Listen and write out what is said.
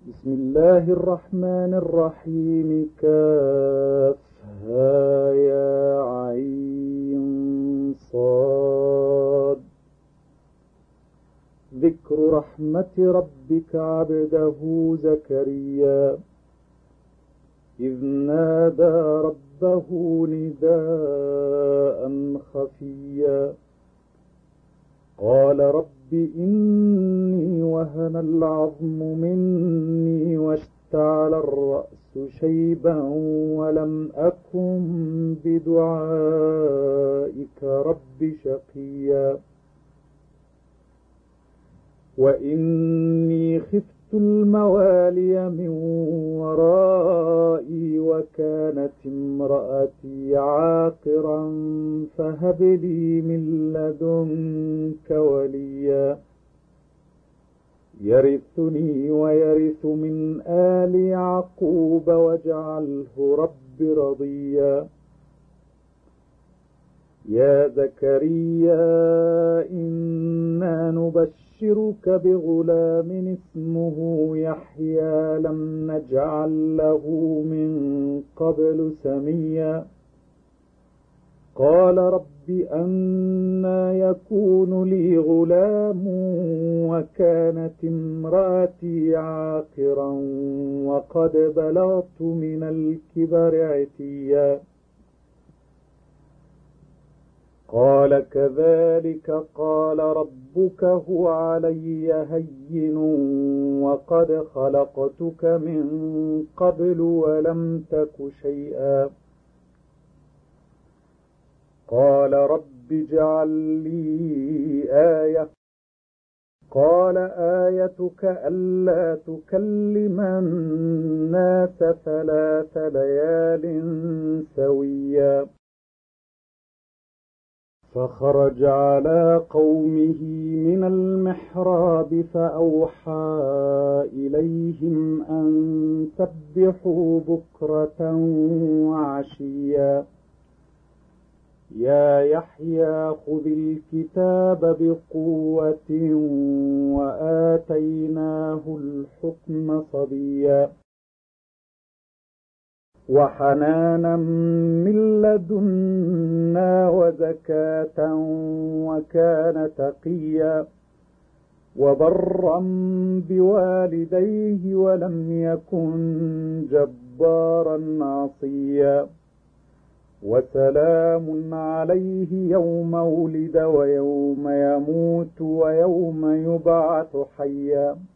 بسم الله الرحمن الرحيم. كافها يا عين صاد. ذكر رحمة ربك عبده زكريا إذ نادى ربه نداء خفيا قال رب إني وهن العظم مني واشتعل الرأس شيبا ولم أكن بدعائك رب شقيا وإني خفت الموالي من ورائي وكانت امرأتي عاقرا فهب لي من لدنك وليا يرثني ويرث من آل يعقوب واجعله رب رضيا. يا زكريا إنا نبشرك بغلام اسمه يحيى لم نجعل له من قبل سميا قال رب أنى يكون لي غلام وكانت امرأتي عاقرا وقد بلغت من الكبر عتيا قال كذلك قال ربك هو علي هين وقد خلقتك من قبل ولم تك شيئا قال رب اجعل لي آية قال آيتك ألا تكلم الناس 3 ليال سويا فخرج على قومه من المحراب فأوحى إليهم أن سبحوا بكرة وعشيا يا يحيى خذ الكتاب بقوة وآتيناه الحكم صبيا وحنانا من لدنا وزكاة وكان تقيا وبرا بوالديه ولم يكن جبارا عصيا وسلام عليه يوم ولد ويوم يموت ويوم يبعث حيا